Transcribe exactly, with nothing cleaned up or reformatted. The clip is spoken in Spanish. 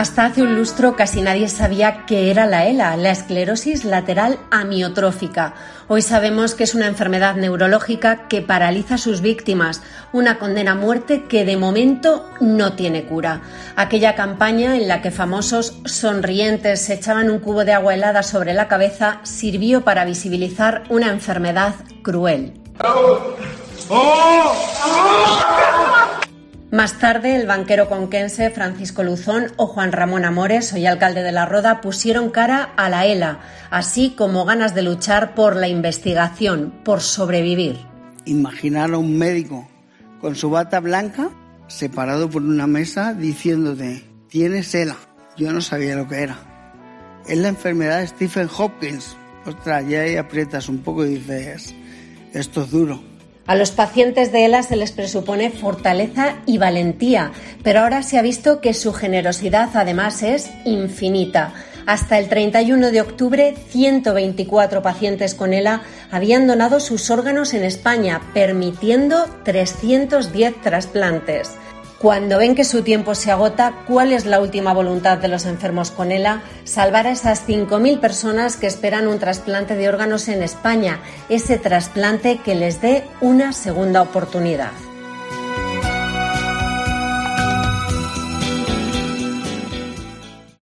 Hasta hace un lustro casi nadie sabía qué era la ELA, la esclerosis lateral amiotrófica. Hoy sabemos que es una enfermedad neurológica que paraliza a sus víctimas, una condena a muerte que de momento no tiene cura. Aquella campaña en la que famosos sonrientes se echaban un cubo de agua helada sobre la cabeza sirvió para visibilizar una enfermedad cruel. Más tarde, el banquero conquense Francisco Luzón o Juan Ramón Amores, hoy alcalde de La Roda, pusieron cara a la ELA, así como ganas de luchar por la investigación, por sobrevivir. Imaginar a un médico con su bata blanca, separado por una mesa, diciéndote, tienes ELA. Yo no sabía lo que era. Es la enfermedad de Stephen Hopkins. Ostras, ya ahí aprietas un poco y dices, esto es duro. A los pacientes de ELA se les presupone fortaleza y valentía, pero ahora se ha visto que su generosidad además es infinita. Hasta el treinta y uno de octubre, ciento veinticuatro pacientes con ELA habían donado sus órganos en España, permitiendo trescientos diez trasplantes. Cuando ven que su tiempo se agota, ¿cuál es la última voluntad de los enfermos con ELA? Salvar a esas cinco mil personas que esperan un trasplante de órganos en España, ese trasplante que les dé una segunda oportunidad.